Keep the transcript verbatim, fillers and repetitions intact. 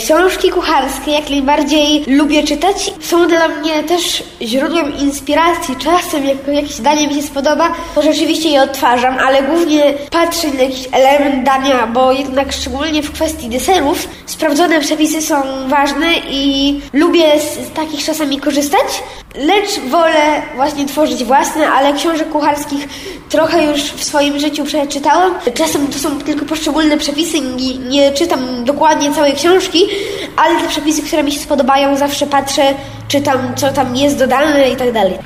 Książki kucharskie jak najbardziej lubię czytać. Są dla mnie też źródłem inspiracji. Czasem jak jakieś danie mi się spodoba, to rzeczywiście je odtwarzam, ale głównie patrzę na jakiś element dania, bo jednak szczególnie w kwestii deserów sprawdzone przepisy są ważne i lubię z, z takich czasami korzystać, lecz wolę właśnie tworzyć własne, ale książek kucharskich trochę już w swoim życiu przeczytałam. Czasem to są tylko poszczególne przepisy, nie, nie czytam dokładnie całej książki, ale te przepisy, które mi się spodobają, zawsze patrzę, czytam, co tam jest dodane i tak dalej.